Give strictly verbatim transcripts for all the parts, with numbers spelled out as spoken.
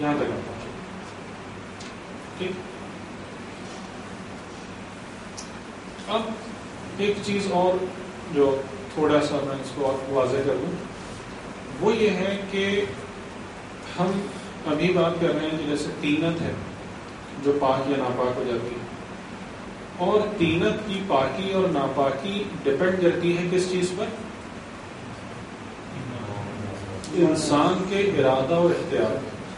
یہاں تک ہم پہنچے. ٹھیک. اب ایک چیز اور جو تھوڑا سا میں اس کو اور واضح کر دوں، وہ یہ ہے کہ ہم ابھی بات کر رہے ہیں کہ جیسے تینت ہے جو پاک یا ناپاک ہو جاتی ہے، اور تینت کی پاکی اور ناپاکی ڈپینڈ کرتی ہے کس چیز پر؟ انسان کے ارادہ اور اختیار.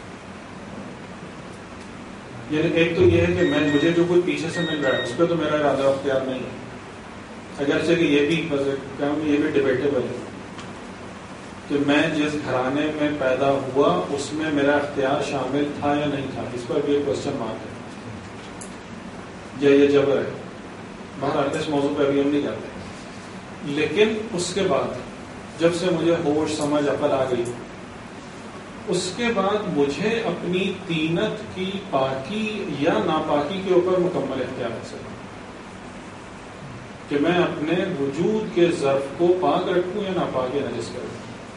یعنی ایک تو یہ ہے کہ میں مجھے جو کوئی پیچھے سے مل رہا ہے اس پہ تو میرا ارادہ اور اختیار نہیں ہے، اگرچہ کہ یہ بھی یہ بھی ڈیبیٹیبل ہے کہ میں جس گھرانے میں پیدا ہوا اس میں میرا اختیار شامل تھا یا نہیں تھا، اس پر بھی ایک کوشچن مارک ہے، یا یہ جبر ہے. بہرحال اس موضوع پہ ابھی ہم نہیں جاتے. لیکن اس کے بعد جب سے مجھے ہوش سمجھ عقل آ گئی، اس کے بعد مجھے اپنی تینت کی پاکی یا ناپاکی کے اوپر مکمل اختیار حاصل ہے کہ میں اپنے وجود کے ظرف کو پاک رکھوں یا ناپاک یا نجس کروں.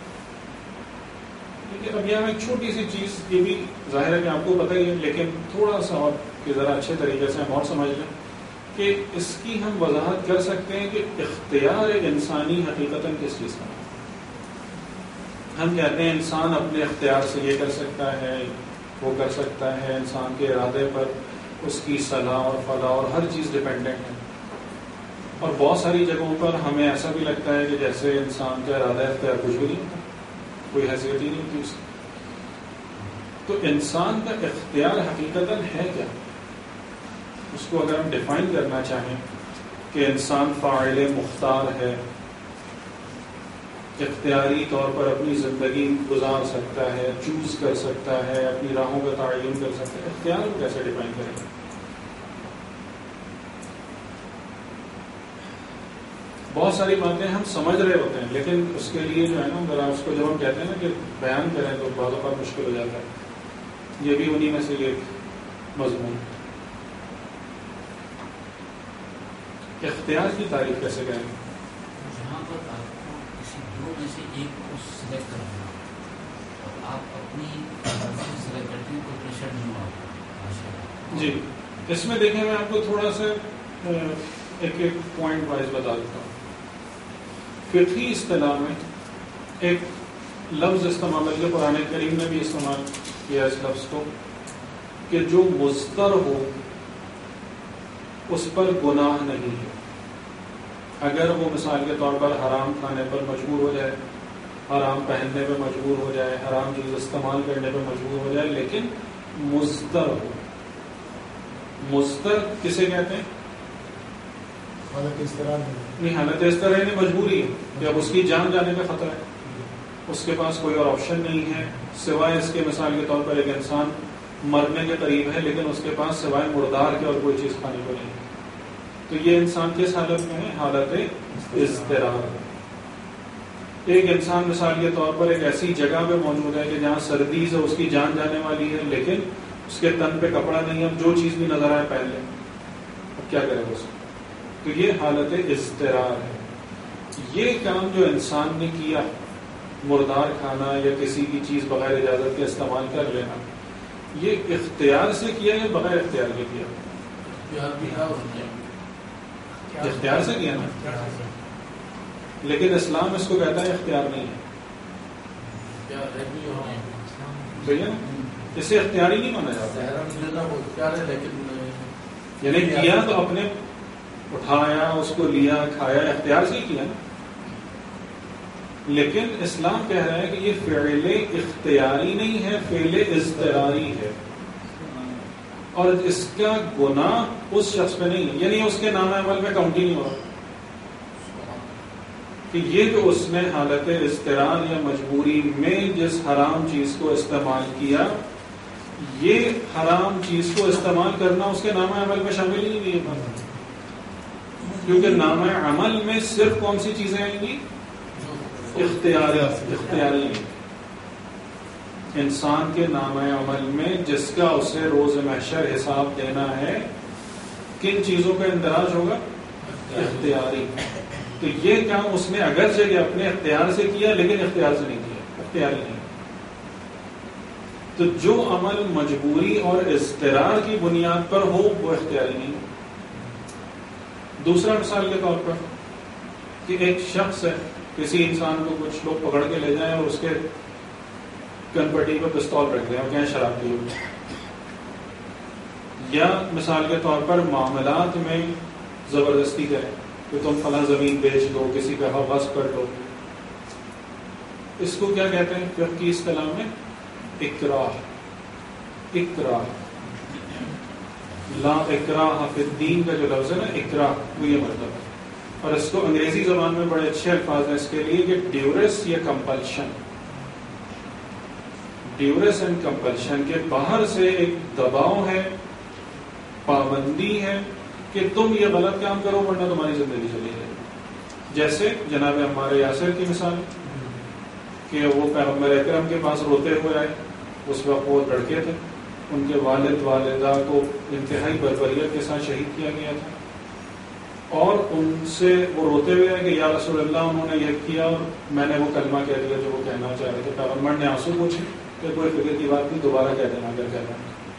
اب یہاں ایک چھوٹی سی چیز، یہ بھی ظاہر ہے کہ آپ کو پتہ ہی ہے، لیکن تھوڑا سا اور کہ ذرا اچھے طریقے سے ہم اور سمجھ لیں کہ اس کی ہم وضاحت کر سکتے ہیں کہ اختیار انسانی حقیقتاً کس چیز کا ہے. ہم کہتے ہیں انسان اپنے اختیار سے یہ کر سکتا ہے، وہ کر سکتا ہے، انسان کے ارادے پر اس کی صلاح اور فلاح اور ہر چیز ڈپینڈنٹ ہے. اور بہت ساری جگہوں پر ہمیں ایسا بھی لگتا ہے کہ جیسے انسان کا ارادہ اختیار کچھ بھی نہیں ہوتا، کوئی حیثیت ہی نہیں ہوتی اس کی. تو انسان کا اختیار حقیقتاً ہے کیا؟ اس کو اگر ہم ڈیفائن کرنا چاہیں کہ انسان فاعل مختار ہے، اختیاری طور پر اپنی زندگی گزار سکتا ہے، چوز کر سکتا ہے، اپنی راہوں کا تعین کر سکتا ہے، اختیار کو کیسے ڈیفائن کریں گے؟ بہت ساری باتیں ہم سمجھ رہے ہوتے ہیں، لیکن اس کے لیے جو ہے نا ذرا اس کو جب ہم کہتے ہیں نا کہ بیان کریں تو بعض اوقات مشکل ہو جاتا ہے. یہ بھی انہی میں سے ایک مضمون. اختیار کی تعریف کیسے کریں گے؟ جہاں پر آپ کو کسی دو میں سے ایک کو سلیکٹ کرنا اور آپ اپنی سلیکٹ کرتے ہیں، کوئی پریشر نہیں ہوا. جی اس میں دیکھیں میں آپ کو تھوڑا سا ایک ایک پوائنٹ وائز بتا دیتا ہوں. فقہی اصطلاح میں ایک لفظ استعمال ہے، قرآن کریم نے بھی استعمال کیا اس لفظ کو، کہ جو مضطر ہو اس پر گناہ نہیں ہے. اگر وہ مثال کے طور پر حرام کھانے پر مجبور ہو جائے، حرام پہننے پہ مجبور ہو جائے، حرام چیز استعمال کرنے پہ مجبور ہو جائے، لیکن مضطر ہو. مضطر کسے کہتے ہیں؟ حالت اس طرح نہیں، حالت اس طرح نہیں، مجبوری ہے کہ اب اس کی جان جانے کا خطرہ ہے، اس کے پاس کوئی اور آپشن نہیں ہے سوائے اس کے. مثال کے طور پر ایک انسان مرنے کے قریب ہے لیکن اس کے پاس سوائے مردار کے اور کوئی چیز کھانے کو نہیں ہے. تو یہ انسان کس حالت میں ہے؟ حالت اضطرار. ایک انسان مثال کے طور پر ایک ایسی جگہ پہ موجود ہے کہ جہاں سردی سے اس کی جان جانے والی ہے، لیکن اس کے تن پہ کپڑا نہیں ہے، اب جو چیز بھی نظر آئے پہن لے، اب کیا کرے اس کو؟ تو یہ حالت اضطرار ہے. یہ کام جو انسان نے کیا، مردار کھانا یا کسی کی چیز بغیر اجازت کے استعمال کر لینا، یہ اختیار سے کیا یا بغیر اختیار کے کیا؟ اختیار سے کیا نا. لیکن اسلام اس کو کہتا ہے اختیار نہیں ہے. صحیح ہے نا؟ اسے اختیاری نہیں مانا جاتا. یعنی کیا تو اپنے اٹھایا، اس کو لیا، کھایا، اختیار سے ہی کیا نا. لیکن اسلام کہہ رہا ہے کہ یہ فعل اختیاری نہیں ہے، فعل اضطراری ہے، اور اس کا گناہ اس شخص پہ نہیں ہے، یعنی اس کے نام عمل میں کاؤنٹ ہی نہیں ہو رہا کہ یہ جو اس نے حالت اضطرار یا مجبوری میں جس حرام چیز کو استعمال کیا، یہ حرام چیز کو استعمال کرنا اس کے نام عمل میں شامل ہی نہیں ہے. کیونکہ نام عمل میں صرف کون سی چیزیں آئیں گی؟ اختیاری. اختیاری انسان کے نام عمل میں جس کا اسے روز محشر حساب دینا ہے، کن چیزوں کا اندراج ہوگا؟ اختیاری. تو یہ کام اس نے اگرچہ کہ اپنے اختیار سے کیا لیکن اختیار سے نہیں کیا، اختیاری نہیں. تو جو عمل مجبوری اور اضطرار کی بنیاد پر ہو وہ اختیاری نہیں ہو. دوسرا مثال کے طور پر کہ ایک شخص ہے, کسی انسان کو کچھ لوگ پکڑ کے لے جائیں اور اس کے کن پٹی پہ پستول رکھ دیں اور کہیں شراب پیو. یا مثال کے طور پر معاملات میں زبردستی کریں کہ تم فلاں زمین بیچ دو, کسی پہ حوض کر دو. اس کو کیا کہتے ہیں فقہ کی اصطلاح میں؟ اکراہ. اکراہ لا اکراہ فی الدین کا جو لفظ ہے نا اکراہ, وہ یہ مطلب ہے. اور اس کو انگریزی زبان میں بڑے اچھے الفاظ ہیں اس کے لیے کہ ڈیورس یا کمپلشن. ڈیورس اینڈ کمپلشن کے باہر سے ایک دباؤ ہے, پابندی ہے کہ تم یہ غلط کام کرو ورنہ تمہاری زندگی چلی جائے. جیسے جناب عمار یاسر کی مثال کہ وہ پیغمبر اکرم کے پاس روتے ہوئے آئے. اس وقت وہ لڑکے تھے, ان کے والد والدہ کو انتہائی بربریت کے ساتھ شہید کیا گیا تھا, اور ان سے وہ روتے ہوئے آئے کہ یا رسول اللہ انہوں نے یہ کیا اور میں نے وہ کلمہ کہہ دیا جو وہ کہنا چاہ رہے تھے. پیغمبر نے آنسو پوچھے کہ کوئی فکر کی بات نہیں, دوبارہ کہہ دینا اگر کہنا.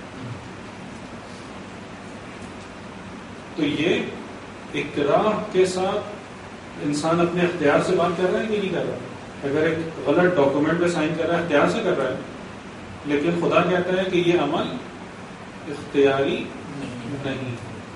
تو یہ اکراہ کے ساتھ انسان اپنے اختیار سے بات کر رہا ہے کہ نہیں کر رہا. اگر ایک غلط ڈاکومنٹ پہ سائن کر رہا ہے اختیار سے کر رہا ہے, لیکن خدا کہتا ہے کہ یہ عمل اختیاری نہیں.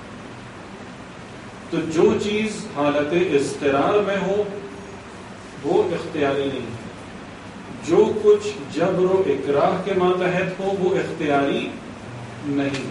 تو جو چیز حالت اضطرار میں ہو وہ اختیاری نہیں ہے. جو کچھ جبر و اکراہ کے ماتحت ہو وہ اختیاری نہیں.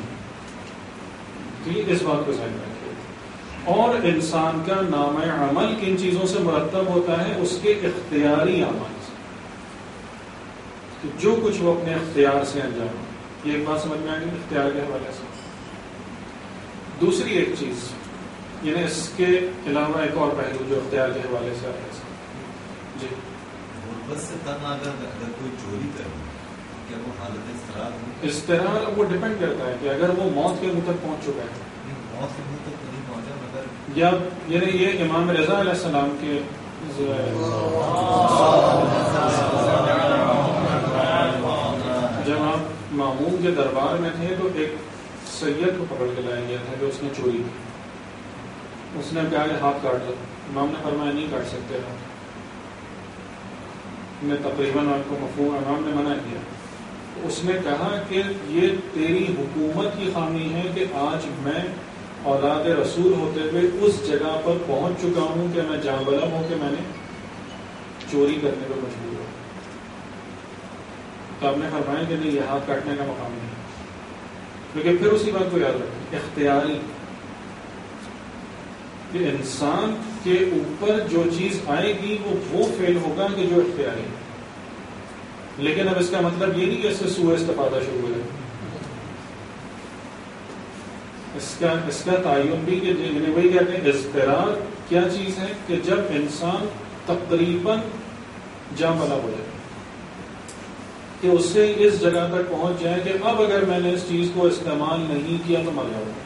اس بات کو ذہن رکھیے. اور انسان کا نام عمل کن چیزوں سے مرتب ہوتا ہے؟ اس کے اختیاری اعمال سے. تو جو کچھ وہ اپنے اختیار سے انجام, یہ ایک بات سمجھ میں آئے گی اختیار کے حوالے سے. دوسری ایک چیز, یعنی اس کے علاوہ ایک اور پہلو جو اختیار کے حوالے سے آتا ہے. جی غربت سے تنگ اگر اگر کوئی چوری کرے کیا وہ حالت اضطرار ہے؟ اضطرار اب وہ ڈپینڈ کرتا ہے کہ اگر وہ موت کے منہ تک پہنچ چکا ہے, موت کے منہ تک نہیں پہنچا مگر یا یعنی یہ امام رضا علیہ السلام کے جب آپ مامون کے دربار میں تھے تو ایک سید کو پکڑ کے لایا گیا تھا کہ اس نے چوری کی. اس نے کہا کہ ہاتھ کاٹ دو. امام نے فرمایا نہیں کاٹ سکتے ہاتھ. نے تقریباً آپ کو مفہوم امام نے منع کیا. اس نے کہا کہ یہ تیری حکومت کی خامی ہے کہ آج میں اولاد رسول ہوتے ہوئے اس جگہ پر پہنچ چکا ہوں کہ میں جاں بلم ہوں کہ میں نے چوری کرنے پر مجبور ہوں. تو آپ نے فرمایا کہ نہیں, یہ ہاتھ کاٹنے کا مقام نہیں. لیکن پھر اسی بات کو یاد رکھیں, اختیاری کہ انسان کے اوپر جو چیز آئے گی وہ وہ فعل ہوگا کہ جو اختیاری ہے. لیکن اب اس کا مطلب یہ نہیں کہ اس سے سوء استفادہ شروع ہو جائے. اس کا اس کا تعین بھی کہ یعنی وہی کہتے ہیں اضطرار کیا چیز ہے کہ جب انسان تقریباً جاں بلا ہو جائے کہ اس سے اس جگہ تک پہنچ جائے کہ اب اگر میں نے اس چیز کو استعمال نہیں کیا تو مر جاؤں گا.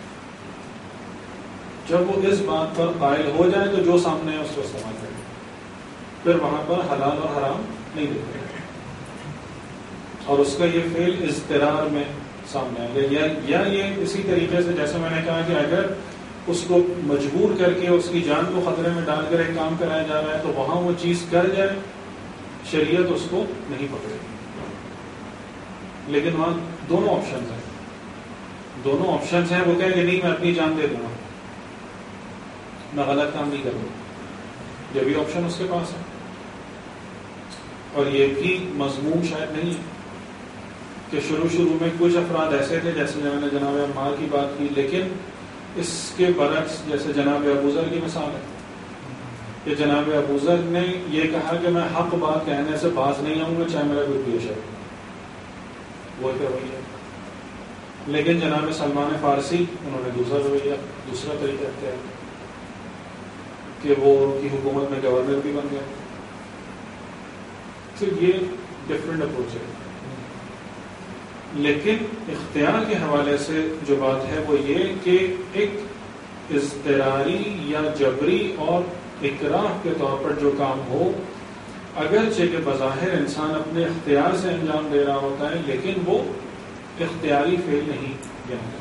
جب وہ اس بات پر قائل ہو جائے تو جو سامنے ہے اس کو استعمال کرے, پھر وہاں پر حلال اور حرام نہیں دیکھے گا. اور اس کا یہ فعل اضطرار میں سامنے آئے گا. یا, یا یہ اسی طریقے سے جیسے میں نے کہا کہ اگر اس کو مجبور کر کے اس کی جان کو خطرے میں ڈال کر ایک کام کرایا جا رہا ہے تو وہاں وہ چیز کر جائے, شریعت اس کو نہیں پکڑے. لیکن وہاں دونوں آپشنز ہیں. دونوں آپشنز ہیں. وہ کہیں کہ نہیں میں اپنی جان دے دوں گا, میں غلط کام نہیں کروں. یہ بھی آپشن اس کے پاس ہے. اور یہ بھی مضمون شاید نہیں ہے کہ شروع شروع میں کچھ افراد ایسے تھے جیسے میں نے جناب عمار کی بات کی, لیکن اس کے برعکس جیسے جناب ابوذر کی مثال ہے کہ جناب ابوذر نے یہ کہا کہ میں حق بات کہنے سے باز نہیں آؤں گا چاہے میرا کوئی پیش ہے. وہ ایک رویہ. لیکن جناب سلمان فارسی انہوں نے دوسرا رویہ, دوسرا طریقہ اختیار کہ وہ ان کی حکومت میں گورنر بھی بن گئے. تو یہ ڈفرینٹ اپروچ ہے. لیکن اختیار کے حوالے سے جو بات ہے وہ یہ کہ ایک اضطراری یا جبری اور اکراہ کے طور پر جو کام ہو اگرچہ کہ بظاہر انسان اپنے اختیار سے انجام دے رہا ہوتا ہے لیکن وہ اختیاری فعل نہیں کیا ہے۔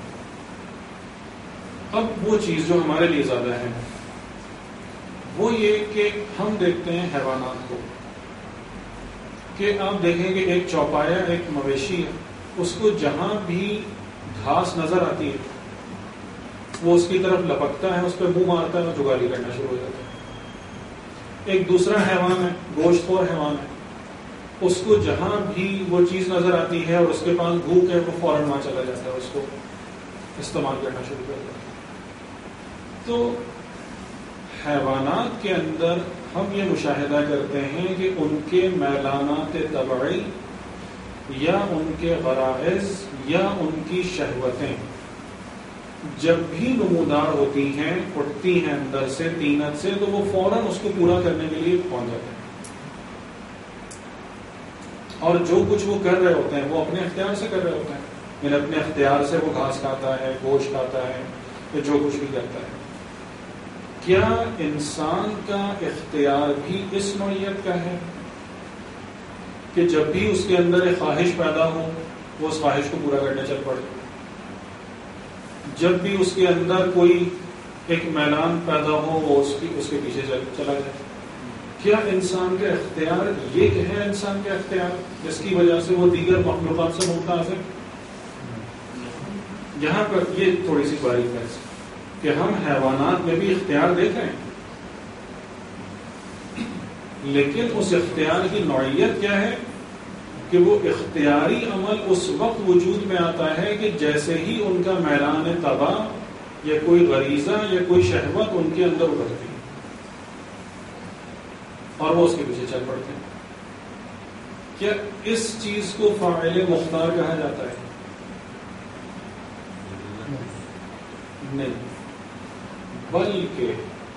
اب وہ چیز جو ہمارے لیے زیادہ ہے وہ یہ کہ ہم دیکھتے ہیں حیوانات کو، کہ آپ دیکھیں کہ ایک چوپایا ایک مویشی ہے، اس کو جہاں بھی گھاس نظر آتی ہے وہ اس کی طرف لپکتا ہے، اس پہ منہ مارتا ہے اور جگالی کرنا شروع ہو جاتا ہے۔ ایک دوسرا حیوان ہے، گوشت خور حیوان ہے، اس کو جہاں بھی وہ چیز نظر آتی ہے اور اس کے پاس بھوک ہے وہ فوراً وہاں چلا جاتا ہے، اس کو استعمال کرنا شروع کر دیتا ہے۔ تو حیوانات کے اندر ہم یہ مشاہدہ کرتے ہیں کہ ان کے میلانات طبعی یا ان کے غرائز یا ان کی شہوتیں جب بھی نمودار ہوتی ہیں، اٹھتی ہیں اندر سے طینت سے، تو وہ فوراً اس کو پورا کرنے کے لیے پہنچ جاتے ہیں، اور جو کچھ وہ کر رہے ہوتے ہیں وہ اپنے اختیار سے کر رہے ہوتے ہیں، یعنی اپنے اختیار سے وہ گھاس کھاتا ہے، گوشت کھاتا ہے یا جو کچھ بھی کرتا ہے۔ کیا انسان کا اختیار بھی اس نوعیت کا ہے کہ جب بھی اس کے اندر ایک خواہش پیدا ہو وہ اس خواہش کو پورا کرنے چل پڑے، جب بھی اس کے اندر کوئی ایک میلان پیدا ہو وہ اس کی اس کے پیچھے چلا جائے؟ کیا انسان کا اختیار یہ کہ ہے انسان کا اختیار جس کی وجہ سے وہ دیگر مخلوقات سے ممتاز ہے؟ یہاں پر یہ تھوڑی سی باریک ہے کہ ہم حیوانات میں بھی اختیار دیکھ رہے ہیں، لیکن اس اختیار کی نوعیت کیا ہے کہ وہ اختیاری عمل اس وقت وجود میں آتا ہے کہ جیسے ہی ان کا میلان طبع یا کوئی غریزہ یا کوئی شہوت ان کے اندر ابھرتی ہے اور وہ اس کے پیچھے چل پڑتے ہیں۔ کیا اس چیز کو فاعل مختار کہا جاتا ہے؟ نہیں، بلکہ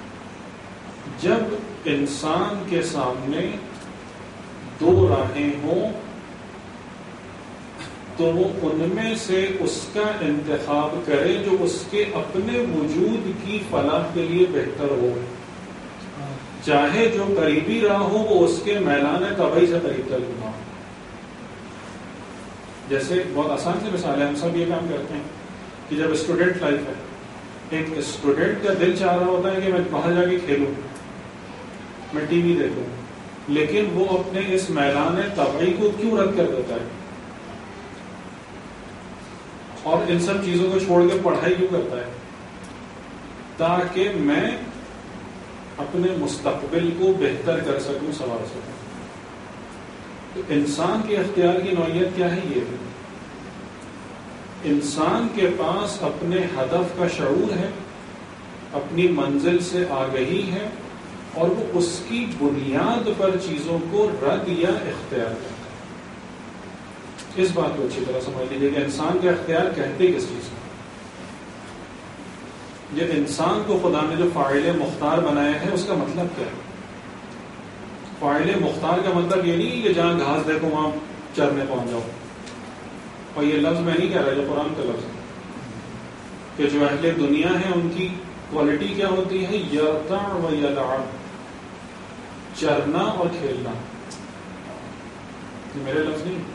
جب انسان کے سامنے دو راہیں ہوں تو وہ ان میں سے اس کا انتخاب کرے جو اس کے اپنے وجود کی فلاح کے لیے بہتر ہو، چاہے جو قریبی راہ ہو وہ اس کے میلان طبعی سے قریب تر ہو۔ جیسے بہت آسان سی مثال ہے، ہم سب یہ کام کرتے ہیں کہ جب اسٹوڈنٹ لائف ہے، ایک اسٹوڈنٹ کا دل چاہ رہا ہوتا ہے کہ میں باہر جا کے کھیلوں، میں ٹی وی دیکھوں، لیکن وہ اپنے اس میلان طبعی کو کیوں رد کر دیتا ہے اور ان سب چیزوں کو چھوڑ کے پڑھائی کیوں کرتا ہے؟ تاکہ میں اپنے مستقبل کو بہتر کر سکوں، سنوار سکوں۔ تو انسان کے اختیار کی نوعیت کیا ہے؟ یہ ہے انسان کے پاس اپنے ہدف کا شعور ہے، اپنی منزل سے آگہی ہے، اور وہ اس کی بنیاد پر چیزوں کو رد یا اختیار کرتا ہے۔ اس بات کو اچھی طرح سمجھ لیجیے کہ انسان کا اختیار کہتے کس چیز کو؟ یہ انسان کو خدا نے جو فاعل مختار بنایا ہے اس کا مطلب کیا ہے؟ فاعل مختار کا مطلب یہ نہیں کہ جہاں گھاس دیکھو وہاں چرنے پہنچ جاؤ، اور یہ لفظ میں نہیں کہہ رہا، یہ قرآن کا لفظ ہے کہ جو اہل دنیا ہے ان کی کوالٹی کیا ہوتی ہے؟ یرتع و یلعب، چرنا اور کھیلنا۔ یہ میرے لفظ نہیں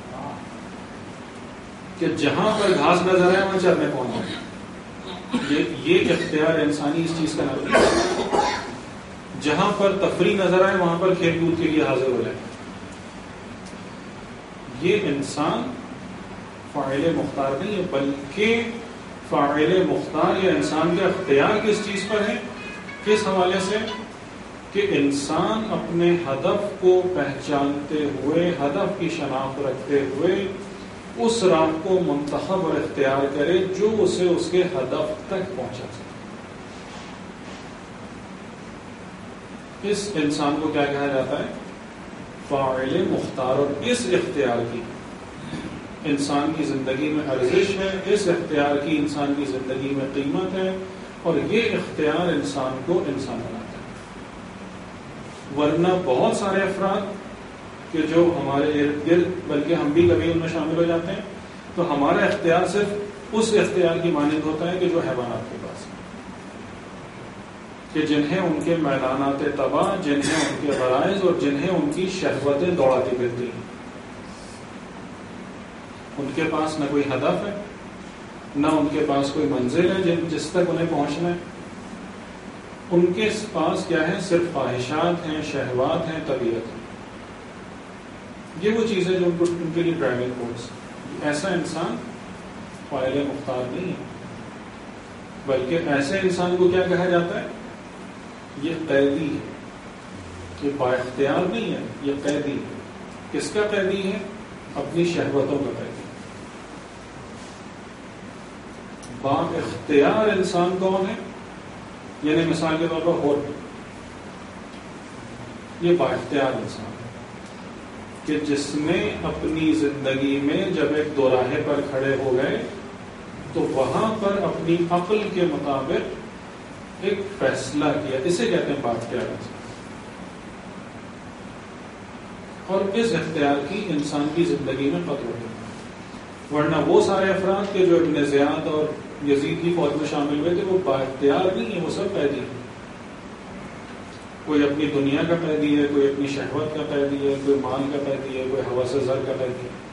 کہ جہاں پر گھاس نظر آئے وہاں چرنے پہنچ جائے۔ یہ یہ اختیار انسانی اس چیز کا نام ہے، جہاں پر تفریح نظر آئے وہاں پر کھیل کود کے لیے حاضر ہو جائے۔ یہ انسان فاعل مختار نہیں ہے، بلکہ فاعل مختار یا انسان کا اختیار کس چیز پر ہے؟ کس حوالے سے؟ کہ انسان اپنے ہدف کو پہچانتے ہوئے، ہدف کی شناخت رکھتے ہوئے اس راہ کو منتخب اور اختیار کرے جو اسے اس کے ہدف تک پہنچا سکے۔ اس انسان کو کیا کہا جاتا ہے؟ فاعل مختار۔ اور اس اختیار کی انسان کی زندگی میں ارزش ہے، اس اختیار کی انسان کی زندگی میں قیمت ہے، اور یہ اختیار انسان کو انسان بناتا ہے۔ ورنہ بہت سارے افراد کہ جو ہمارے ارد گرد، بلکہ ہم بھی کبھی ان میں شامل ہو جاتے ہیں، تو ہمارا اختیار صرف اس اختیار کی مانند ہوتا ہے کہ جو حیوانات کے پاس ہے۔ کہ جنہیں ان کے میدانات تباہ، جنہیں ان کے غرائض اور جنہیں ان کی شہوتیں دوڑاتی پھرتی ہیں، ان کے پاس نہ کوئی ہدف ہے، نہ ان کے پاس کوئی منزل ہے جن جس تک انہیں پہنچنا ہے. ان کے پاس کیا ہے؟ صرف خواہشات ہیں، شہوات ہیں، طبیعت ہے. یہ وہ چیز ہے جو ان کو ان کے لیے ڈرائیونگ فورس. ایسا انسان فاعل مختار نہیں ہے، بلکہ ایسے انسان کو کیا کہا جاتا ہے؟ یہ قیدی ہے. یہ با اختیار نہیں ہے، یہ قیدی ہے. کس کا قیدی ہے؟ اپنی شہوتوں کا قیدی. با اختیار انسان کون ہے؟ یعنی مثال کے طور پر ہو یہ با اختیار انسان ہے کہ جس نے اپنی زندگی میں جب ایک دوراہے پر کھڑے ہو گئے تو وہاں پر اپنی عقل کے مطابق ایک فیصلہ کیا. اسے کہتے ہیں با اختیار انسان. اور اس اختیار کی انسان کی زندگی میں قدر ہوتی ہے. ورنہ وہ سارے افراد کے جو ابن زیاد اور یزید کی فوج میں شامل ہوئے تھے وہ با اختیار نہیں ہے، وہ سب قیدی ہیں. کوئی اپنی دنیا کا قیدی ہے، کوئی اپنی شہوت کا قیدی ہے، کوئی مال کا قیدی ہے، کوئی ہوس زر کا قیدی ہے.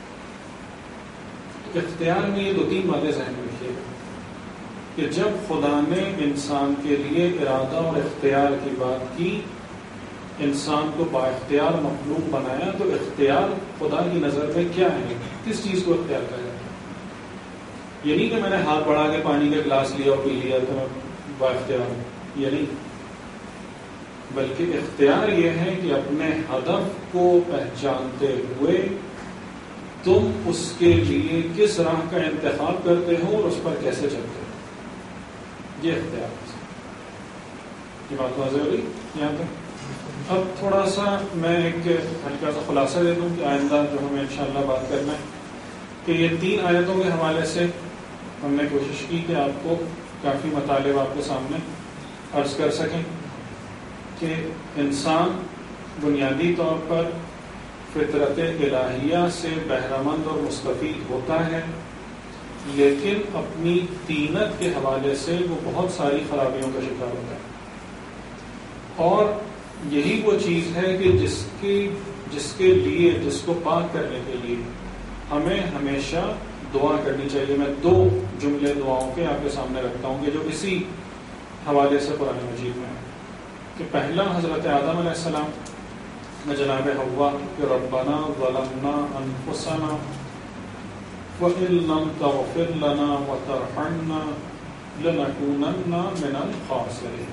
اختیار میں یہ دو تین باتیں ذہن میں رکھیے کہ جب خدا نے انسان کے لیے ارادہ اور اختیار کی بات کی، انسان کو با اختیار مخلوق بنایا، تو اختیار خدا کی نظر میں کیا ہے؟ کس چیز کو اختیار کہا جاتا ہے؟ یہ نہیں کہ میں نے ہاتھ بڑھا کے پانی کا گلاس لیا اور پی لیا تو میں با اختیار ہوں، یہ نہیں. بلکہ اختیار یہ ہے کہ اپنے ہدف کو پہچانتے ہوئے تم اس کے لیے کس راہ کا انتخاب کرتے ہو اور اس پر کیسے چلتے ہو. یہ اختیار ہے. یہ بات واضح ہو رہی یہاں تک؟ اب تھوڑا سا میں ایک ہلکا سا خلاصہ دے دوں کہ آئندہ جو ہمیں انشاءاللہ بات کرنا ہے کہ یہ تین آیتوں کے حوالے سے ہم نے کوشش کی کہ آپ کو کافی مطالب آپ کے سامنے عرض کر سکیں کہ انسان بنیادی طور پر فطرت الہیہ سے بہرمند اور مستفید ہوتا ہے، لیکن اپنی طینت کے حوالے سے وہ بہت ساری خرابیوں کا شکار ہوتا ہے. اور یہی وہ چیز ہے کہ جس کی جس کے لیے جس کو پاک کرنے کے لیے ہمیں ہمیشہ دعا کرنی چاہیے. میں دو جملے دعاؤں کے آپ کے سامنے رکھتا ہوں کہ جو اسی حوالے سے قرآن مجید میں ہے. کہ پہلا حضرت آدم علیہ السلام میں جناب حوا کہ ربنا ظلمنا انفسنا وَإِن لَّمْ تَغْفِرْ لَنَا وَتَرْحَمْنَا لَنَكُونَنَّ مِنَ الْخَاسِرِينَ.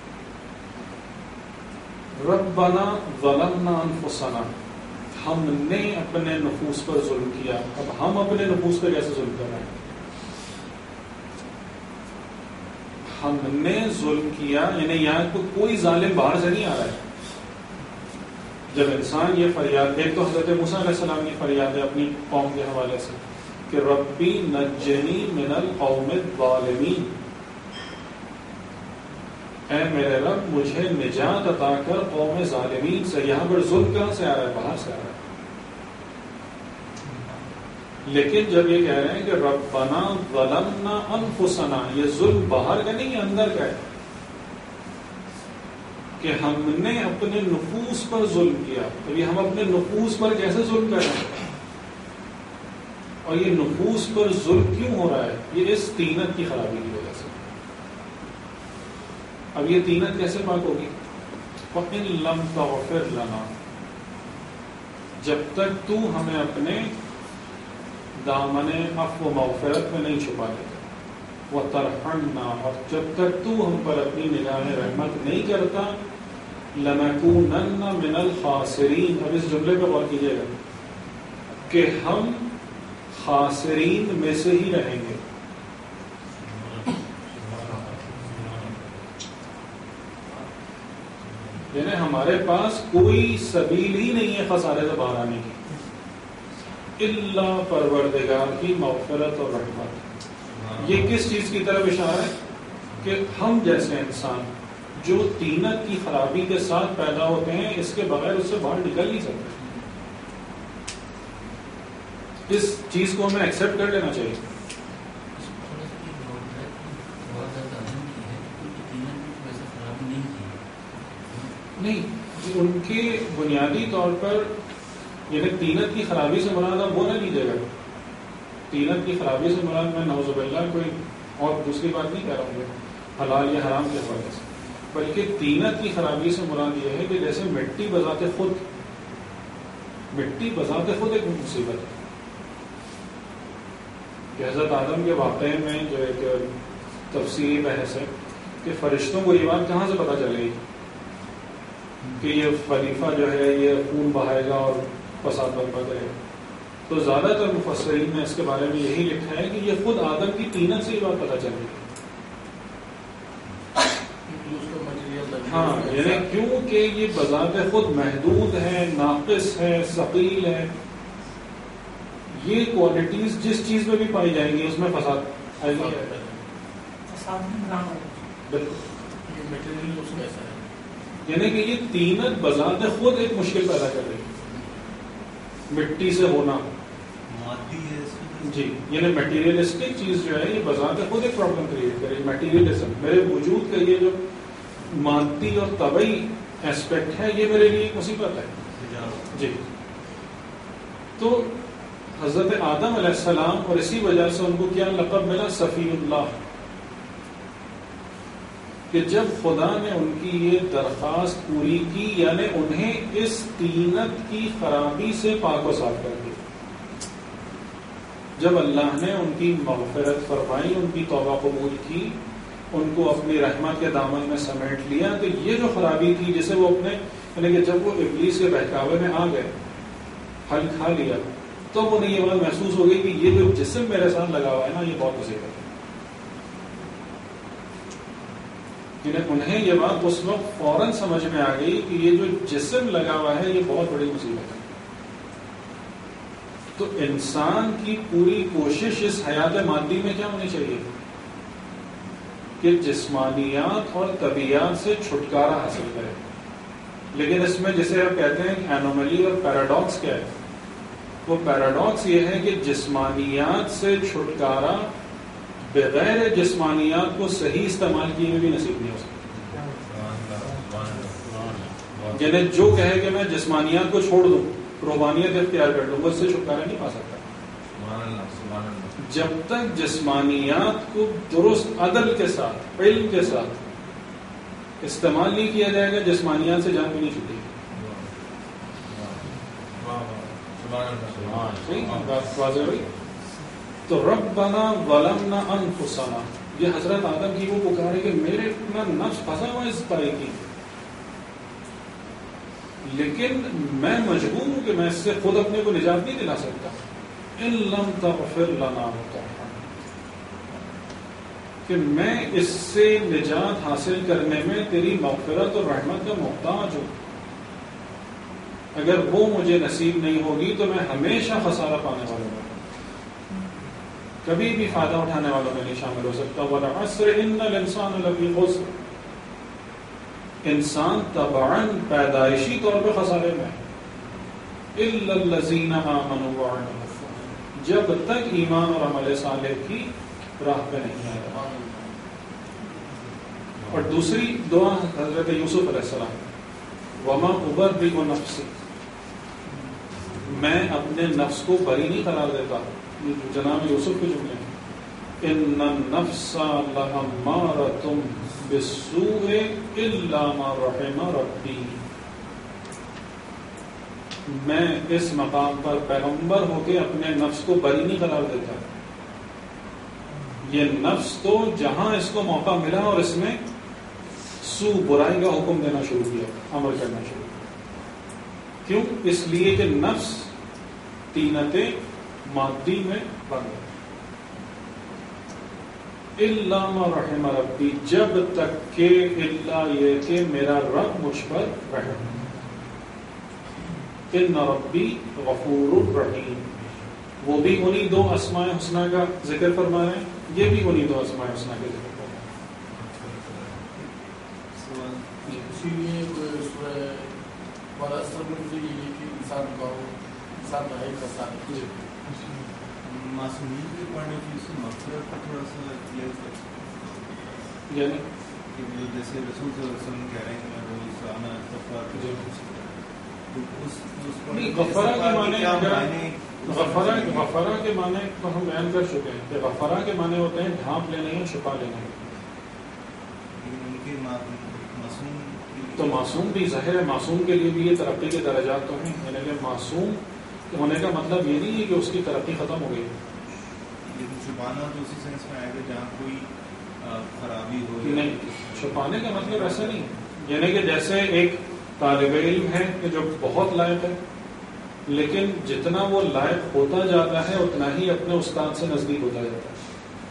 ربنا ظلمنا انفسنا، ہم نے اپنے نفوس پر ظلم کیا. اب ہم اپنے نفوس پر کیسے ظلم کر رہے ہیں؟ ہم نے ظلم کیا، یعنی یہاں کو کوئی ظالم باہر سے نہیں آ رہا ہے. جب انسان یہ فریاد، ایک تو حضرت موسیٰ علیہ السلام کی فریاد ہے اپنی قوم کے حوالے سے کہ ربی نجنی من القوم الظالمین، اے میرے رب مجھے نجات عطا کر قوم ظالمین سے. یہاں پر ظلم کہاں سے آ رہا ہے؟ باہر سے آ رہا ہے. لیکن جب یہ کہہ رہے ہیں کہ ربنا ظلمنا انفسنا، یہ ظلم باہر کا نہیں، اندر کا ہے کہ ہم نے اپنے نفوس پر ظلم کیا. تو یہ ہم اپنے نفوس پر کیسے ظلم کر رہے ہیں؟ اور یہ نفوس پر ظلم کیوں ہو رہا ہے؟ یہ اس طینت کی خرابی کی وجہ سے. اب یہ طینت کیسے پاک ہوگی؟ وَإِن لَّمْ تَغْفِرْ لَنَا، جب تک تو ہمیں اپنے دامن عفو و مغفرت میں نہیں چھپا دیتا، وَتَرْحَمْنَا، اور جب تک تو ہم پر اپنی نگاہ رحمت نہیں کرتا، لَنَكُونَنَّ مِنَ الْخَاسِرِينَ. اب اس جملے پہ غور کیجیے گا کہ ہم خاسرین میں سے ہی رہیں گے. یعنی ہمارے پاس کوئی سبیل ہی نہیں ہے خسارے سے باہر آنے کی الا پروردگار کی مغفرت اور رحمت. یہ کس چیز کی طرف اشارہ ہے؟ کہ ہم جیسے انسان جو طینت کی خرابی کے ساتھ پیدا ہوتے ہیں، اس کے بغیر اس سے باہر نکل نہیں سکتے. اس چیز کو ہمیں ایکسپٹ کر لینا چاہیے. نہیں، ان کے بنیادی طور پر یعنی تینت کی خرابی سے مراد آپ وہ نہ لیجیے گا. تینت کی خرابی سے مراد میں نعوذ باللہ کوئی اور دوسری بات نہیں کہہ رہا ہوں حلال یا حرام کے حوالے سے، بلکہ تینت کی خرابی سے مراد یہ ہے کہ جیسے مٹی بذات خود مٹی بذات خود ایک مصیبت ہے. کہ حضرت آدم کے واقعے میں جو ایک تفصیلی بحث ہے کہ فرشتوں کو یہ بات کہاں سے پتہ چلے گی کہ یہ خلیفہ جو ہے یہ خون بہائے گا اور فساد برپا کرے گا. تو زیادہ تر مفسرین نے اس کے بارے میں یہی لکھا ہے کہ یہ خود آدم کی تینت سے یہ بات پتہ چلے گی. ہاں یعنی کیوں کہ یہ بذات خود محدود ہے، ناقص ہے، ثقیل ہے. یہ کوالٹیز جس چیز میں بھی پائی جائیں گی اس میں فساد آئے گا. یعنی کہ یہ تینت بذات خود ایک مشکل پیدا کر رہی ہے. مٹی سے ہونا جی یعنی میٹیریلسٹک چیز جو ہے یہ بذات خود ایک پرابلم کریٹ کرے. میٹیریلزم میرے وجود کا یہ جو مادی اور طبعی ایسپیکٹ ہے یہ میرے لیے ایک مصیبت ہے. جی تو حضرت آدم علیہ السلام اور اسی وجہ سے ان کو کیا لقب ملا صفی اللہ، کہ جب خدا نے ان کی یہ درخواست پوری کی یعنی انہیں اس تینت کی خرابی سے پاک و صاف کر دیا. جب اللہ نے ان کی مغفرت فرمائی، ان کی توبہ قبول کی، ان کو اپنی رحمت کے دامن میں سمیٹ لیا، تو یہ جو خرابی تھی جسے وہ اپنے یعنی کہ جب وہ ابلیس کے بہکاوے میں آ گئے، پھل کھا لیا، تو انہیں یہ بات محسوس ہو گئی کہ یہ جو جسم میرے ساتھ لگا ہوا ہے نا یہ بہت مصیبت ہے. انہیں یہ بات اس وقت فوراً سمجھ میں آ گئی کہ یہ جو جسم لگا ہوا ہے یہ بہت بڑی مصیبت ہے. تو انسان کی پوری کوشش اس حیات مادی میں کیا ہونی چاہیے کہ جسمانیات اور طبیعت سے چھٹکارا حاصل کرے. لیکن اس میں جسے آپ کہتے ہیں کہ اینوملی اور پیراڈاکس کیا ہے، وہ پیراڈاکس یہ ہے کہ جسمانیات سے چھٹکارا بغیر جسمانیات کو صحیح استعمال کیے ہوئے بھی نصیب نہیں ہو سکتا. یعنی جو کہے کہ میں جسمانیات کو چھوڑ دوں، روحانیت اختیار کر لوں، وہ اس سے چھٹکارا نہیں پا سکتا جب تک جسمانیات کو درست عدل کے ساتھ علم کے ساتھ استعمال نہیں کیا جائے گا. جسمانیات سے جان بھی نہیں چھوٹے گی. واضح ہوئی؟ تو ربنا ظلمنا انفسنا، یہ حضرت آدم کی وہ پکار ہے کہ میرے اپنا نفس پھنسا ہوا اس طرح کی، لیکن میں مجبور ہوں کہ میں اس سے خود اپنے کو نجات نہیں دلا سکتا. ان لم تغفر لنا کہ میں اس سے نجات حاصل کرنے میں تیری مغفرت اور رحمت کا محتاج ہوں. اگر وہ مجھے نصیب نہیں ہوگی تو میں ہمیشہ خسارہ پانے والا ہوں، کبھی بھی فائدہ اٹھانے والوں میں نہیں شامل ہو سکتا. وَالْعَصْرِ إِنَّ الْإِنسَانَ لَفِي خُسْرٍ، انسان طبعاً پیدائشی طور پہ خسارے میں إِلَّا الَّذِينَ آمَنُوا وَعَمِلُوا الصَّالِحَاتِ، جب تک ایمان اور عمل صالح کی راہ پہ نہیں آئے. اور دوسری دعا حضرت یوسف علیہ السلام، وَمَا أُبَرِّئُ نَفْسِي، میں اپنے نفس کو بری نہیں قرار دیتا. جناب یوسف کے جملے ہیں، ان النفس لامارۃ بالسوء الا ما رحم ربی. میں اس مقام پر پیغمبر ہو کے اپنے نفس کو بری نہیں قرار دیتا. یہ نفس تو جہاں اس کو موقع ملا اور اس نے سو برائی کا حکم دینا شروع کیا، عمل کرنا شروع کیا. کیوں؟ اس لیے کہ نفس تینتیں مادی میں بن گئی. الا ما رحم ربی، جب تک کہ الا یہ کہ میرا رب مجھ پر رحم. ان ربی غفور رحیم، وہ بھی انہی دو اسماء حسنہ کا ذکر فرما رہے ہیں، یہ بھی انہی دو اسماء حسنہ کا ذکر فرما رہے ہیں. اسی لیے سورہ والعصر میں بھی یہ کہ انسان کا انسان کا ہے کسان معصومیت کے پڑھنے کی اس مقصد کو تھوڑا سا کلیئر کر یعنی کہ جو جیسے رسول صلی اللہ علیہ وسلم کہہ رہے ہیں کہ میں روزانہ استغفار جی غفرہ کے معنی غفرہ غفرہ کے معنی تو ہم بیان کر چکے ہیں کہ غفرہ کے معنی ہوتے ہیں ڈھانپ لینے یا چھپا لینے. ان کے معصوم تو معصوم بھی ظاہر ہے معصوم کے لیے بھی یہ ترقی کے درجات تو ہیں, یعنی کہ معصوم ہونے کا مطلب یہ نہیں ہے کہ اس کی ترقی ختم ہو گئی. لیکن چھپانا تو اسی سینس میں آئے گا جہاں کوئی خرابی ہو. نہیں, چھپانے کا مطلب ایسا نہیں, یعنی کہ جیسے ایک طالب علم ہے کہ جو بہت لائق ہے لیکن جتنا وہ لائق ہوتا جاتا ہے اتنا ہی اپنے استاد سے نزدیک ہوتا جاتا ہے,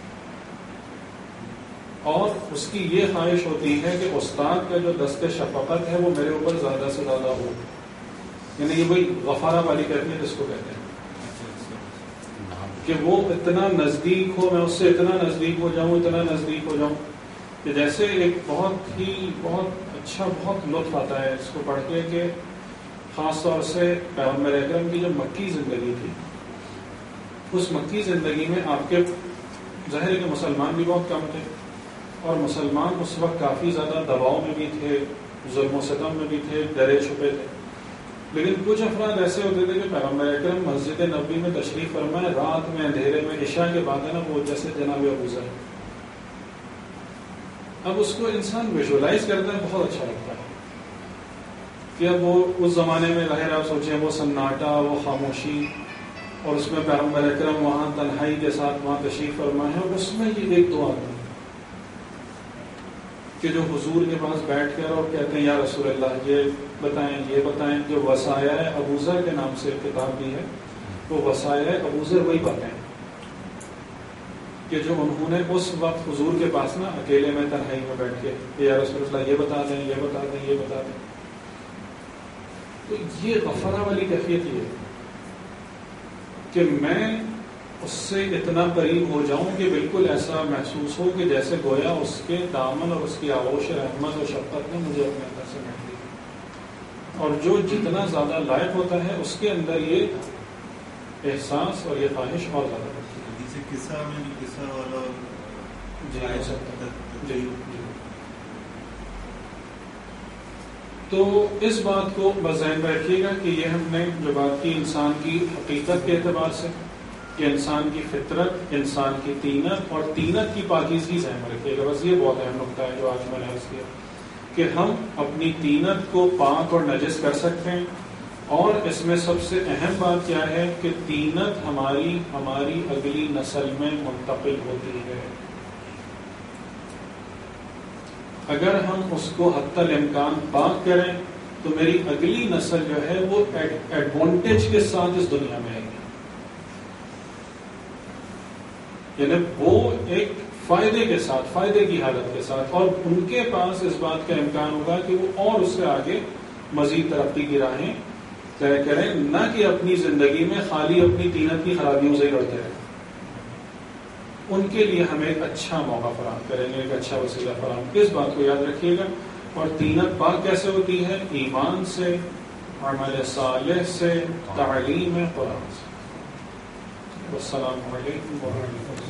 اور اس کی یہ خواہش ہوتی ہے کہ استاد کا جو دست شفقت ہے وہ میرے اوپر زیادہ سے زیادہ ہو, یعنی یہ وہی غفارہ والی کیفیت اس کو کہتے ہیں کہ وہ اتنا نزدیک ہو, میں اس سے اتنا نزدیک ہو جاؤں اتنا نزدیک ہو جاؤں کہ جیسے ایک بہت ہی بہت اچھا بہت لطف آتا ہے اس کو پڑھ کے کہ خاص طور سے پیغمبر اکرم کی جو مکی زندگی تھی, اس مکی زندگی میں آپ کے ظاہر کے مسلمان بھی بہت کم تھے اور مسلمان اس وقت کافی زیادہ دباؤ میں بھی تھے, ظلم و ستم میں بھی تھے, ڈرے چھپے تھے. لیکن کچھ افراد ایسے ہوتے تھے کہ پیغمبر اکرم مسجد نبوی میں تشریف فرمائے رات میں اندھیرے میں عشاء کے بعد ہے نا وہ جیسے جناب ابو ذر, اب اس کو انسان ویژولائز کرتا ہے بہت اچھا لگتا ہے کہ اب وہ اس زمانے میں ظاہر آپ سوچیں وہ سناٹا وہ خاموشی اور اس میں پیغمبر اکرم وہاں تنہائی کے ساتھ وہاں تشریف فرمائے اور اس میں یہ ایک دعا تھی کہ جو حضور کے پاس بیٹھ کر اور کہتے ہیں یا رسول اللہ یہ بتائیں یہ بتائیں جو وصایا ابو ذر کے نام سے کتاب بھی ہے وہ وصایا ابو ذر وہی باتیں کہ جو انہوں نے اس وقت حضور کے پاس نا اکیلے میں تنہائی میں بیٹھ کے کہ یا رسول اللہ یہ بتا دیں یہ بتا دیں یہ بتا دیں. تو یہ غفرہ والی کیفیت یہ ہے کہ میں اس سے اتنا قریب ہو جاؤں کہ بالکل ایسا محسوس ہو کہ جیسے گویا اس کے دامن اور اس کی آغوش رحمت اور شفقت نے مجھے اپنے اندر سے مٹ لی. اور جو جتنا زیادہ لائق ہوتا ہے اس کے اندر یہ احساس اور یہ خواہش اور زیادہ ہوتی ہے. جیسے قصہ میں جو قصہ والا جی ہو سکتا ہے. جی جی تو اس بات کو بذہن میں رکھیے گا کہ یہ ہم نے جو بات کی انسان کی حقیقت کے اعتبار سے کہ انسان کی فطرت, انسان کی طینت اور طینت کی پاکیزگی ذہن میں رکھیے گا. بس یہ بہت اہم نقطہ ہے جو آج میں نے عرض کیا کہ ہم اپنی طینت کو پاک اور نجس کر سکتے ہیں. اور اس میں سب سے اہم بات کیا ہے کہ طینت ہماری ہماری اگلی نسل میں منتقل ہوتی ہے. اگر ہم اس کو حتی الامکان پاک کریں تو میری اگلی نسل جو ہے وہ ایڈوانٹیج کے ساتھ اس دنیا میں آئے گی, یعنی وہ ایک فائدے کے ساتھ فائدے کی حالت کے ساتھ, اور ان کے پاس اس بات کا امکان ہوگا کہ وہ اور اس سے آگے مزید ترقی کی راہیں طے کریں, نہ کہ اپنی زندگی میں خالی اپنی طینت کی خرابیوں سے ہی لڑتے رہیں. ان کے لیے ہمیں ایک اچھا موقع فراہم کریں گے, ایک اچھا وسیلہ فراہم. اس بات کو یاد رکھیے گا. اور طینت پاک کیسے ہوتی ہے؟ ایمان سے, عمل صالح سے, تعلیم قرآن سے. السلام علیکم ورحمۃ اللہ.